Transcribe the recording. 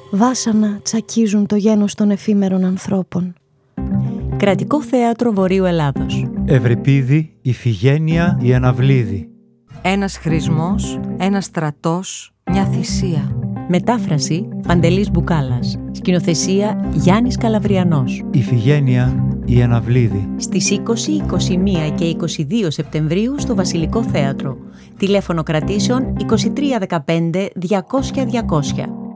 Βάσανα τσακίζουν το γένος των εφήμερων ανθρώπων. Κρατικό Θέατρο Βορείου Ελλάδος. Ευρυπίδη, Ιφηγένεια, η Αναβλίδη. Ένας χρησμός, ένας στρατός, μια θυσία. Μετάφραση Παντελής Μπουκάλας. Σκηνοθεσία Γιάννης Καλαβριανός. Ιφηγένεια, η Αναβλίδη. Στις 20, 21 και 22 Σεπτεμβρίου στο Βασιλικό Θέατρο. Τηλέφωνο κρατήσεων 2315 200 200.